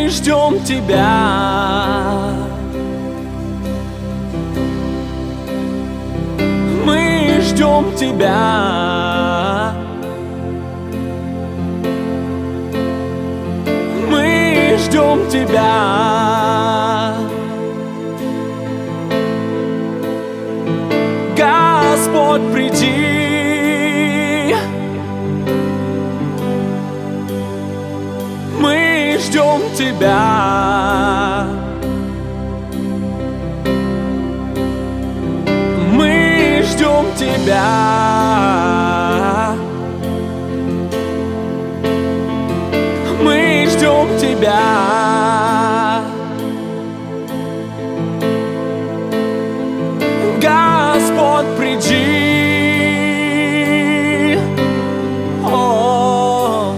Мы ждем тебя. Мы ждем тебя. Мы ждем тебя. Господь, приди. Мы ждем тебя. Мы ждем тебя. Мы ждем тебя. Господь, приди. О.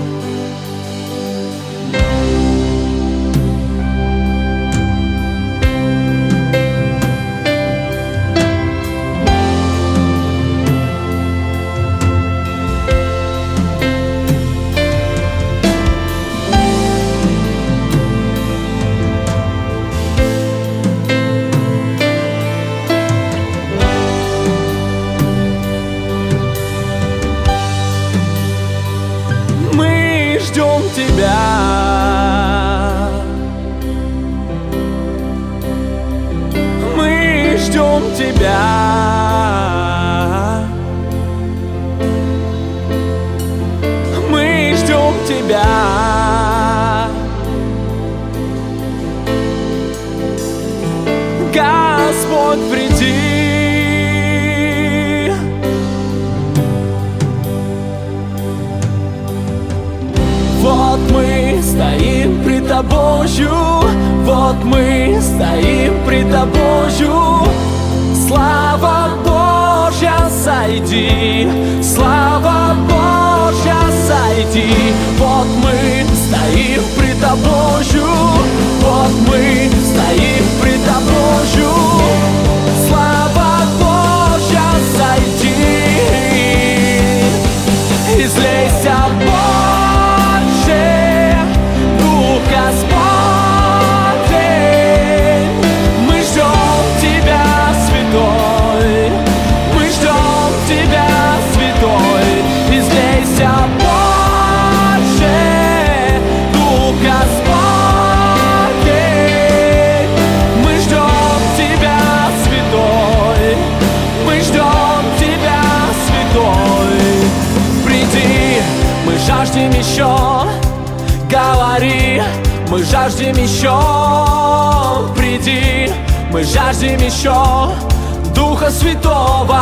Мы ждем тебя. Мы ждем тебя. Мы ждем тебя. Господь, приди. Вот мы стоим пред Тобою, вот мы стоим пред Тобою. Слава Божья, сойди, слава Божья, сойди. Вот мы стоим пред Тобою, вот мы стоим пред Тобою. Слава Божья, сойди. Излейся, Боже, Дух Господень. Мы ждем Тебя, Святой. Мы ждем Тебя, Святой. Излейся, Боже, Дух Господень. Мы ждем Тебя, Святой. Мы ждем Тебя, Святой. Приди, мы жаждем еще. Говори, мы жаждем еще. Приди, мы жаждем еще Духа Святого.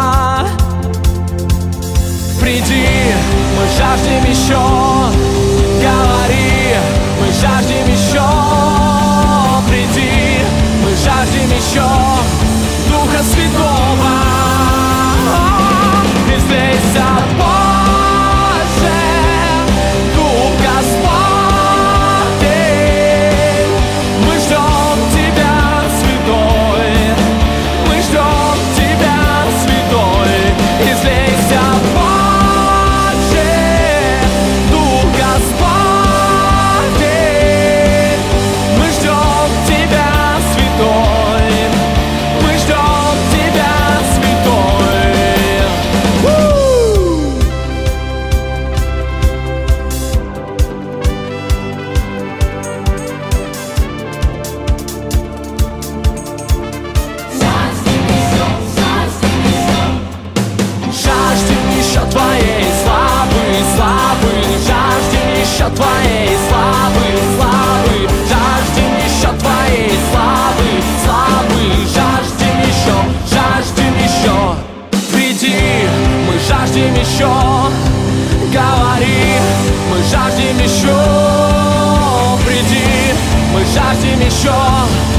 Приди, мы жаждем еще. Говори, мы жаждем еще. Приди, мы жаждем еще Духа Святого. Излейся, Боже, Дух Господень. Мы ждем Тебя, Святой. Мы ждем Тебя, Святой. Излейся, Боже, Дух Господень. Мы ждем Тебя, Святой. Мы ждем Тебя, Святой. Жаждем еще Твоей славы, славы. Жаждем еще Твоей славы, славы. Жаждем еще Твоей славы, славы. Жаждем еще, жаждем еще. Приди, мы жаждем еще. Говори, мы жаждем еще. Приди, мы жаждем еще.